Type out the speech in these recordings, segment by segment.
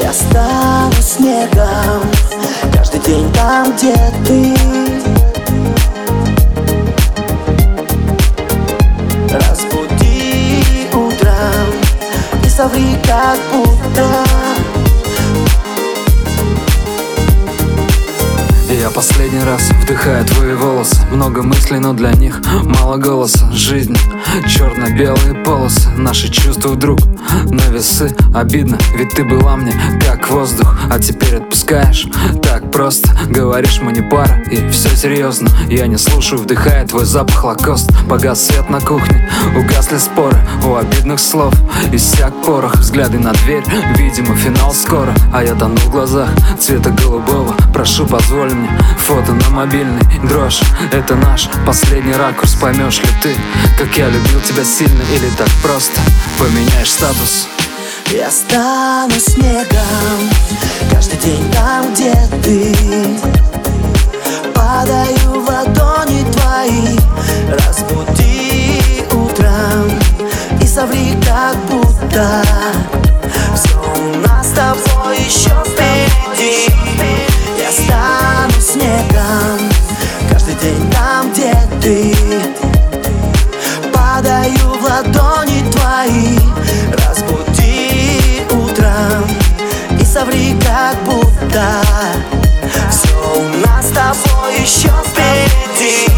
Я стану снегом каждый день там, где ты. Разбуди утром и соври, как будто. Я последний раз вдыхаю твои волосы. Много мыслей, но для них мало голоса. Жизнь, черно-белые полосы. Наши чувства вдруг на весы. Обидно, ведь ты была мне как воздух, а теперь отпускаешь так просто. Говоришь, мы не пара, и все серьезно. Я не слушаю, вдыхая твой запах лакост. Погас свет на кухне, угасли споры. У обидных слов иссяк порох. Взгляды на дверь, видимо, финал скоро. А я тону в глазах цвета голубого. Прошу, позволь мне фото на мобильный. Дрожь, это наш последний ракурс. Поймешь ли ты, как я любил тебя сильно, или так просто поменяешь статус? Я стану снегом каждый день там, где ты. Падаю в ладони твои. Разбуди утром и соври, как будто все у нас с тобой еще впереди. Я стану снегом каждый день там, где ты. Падаю в ладони твои. Разбуди утром и соври, как будто все у нас с тобой еще впереди.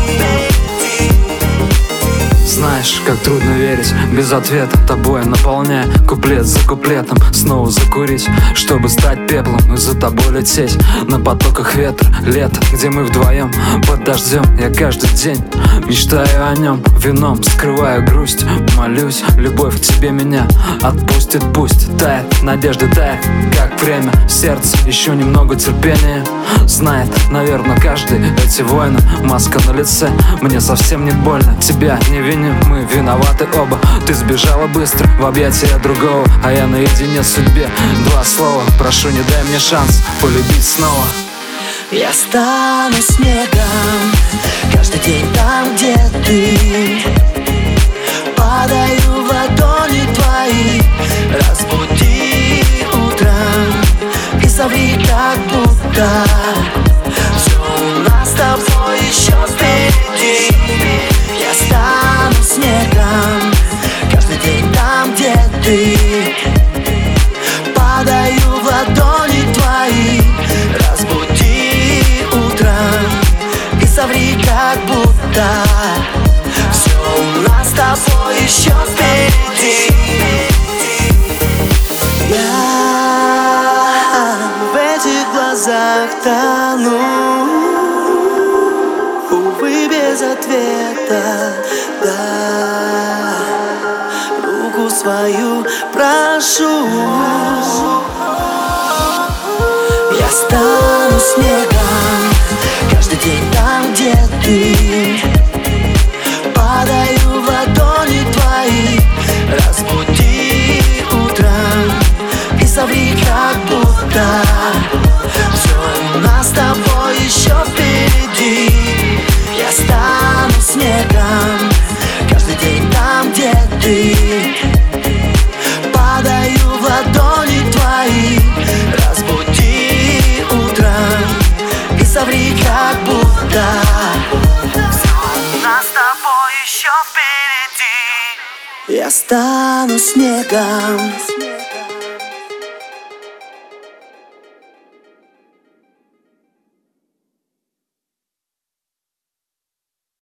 Знаешь, как трудно верить без ответа, тобой наполняя куплет за куплетом. Снова закурить, чтобы стать пеплом, и за тобой лететь на потоках ветра. Лето, где мы вдвоем под дождем. Я каждый день мечтаю о нем. Вином скрываю грусть, молюсь, любовь к тебе меня отпустит. Пусть тает, надежда тает, как время. Сердце, еще немного терпения. Знает, наверное, каждый эти войны. Маска на лице, мне совсем не больно. Тебя не виню, мы виноваты оба. Ты сбежала быстро в объятия другого, а я наедине с судьбе. Два слова, прошу, не дай мне шанс полюбить снова. Я стану снегом каждый день там, где ты. Падаю в ладони твои. Разбуди утром и соври, как будто все у нас с тобой еще впереди. Я стану снегом каждый день там, где ты. Падаю в ладони твои. Разбуди утром и соври, как будто все у нас с тобой еще впереди. Я в этих глазах тону, увы, без ответа. Да, руку свою прошу. Я стану снегом каждый день там, где ты. Падаю в ладони твои. Разбуди утром и соври, как будто все у нас с тобой еще впереди. Я стану снегом каждый день там, где ты. Падаю в ладони твои. Разбуди утром и соври, как будто все у нас с тобой еще впереди. Я стану снегом.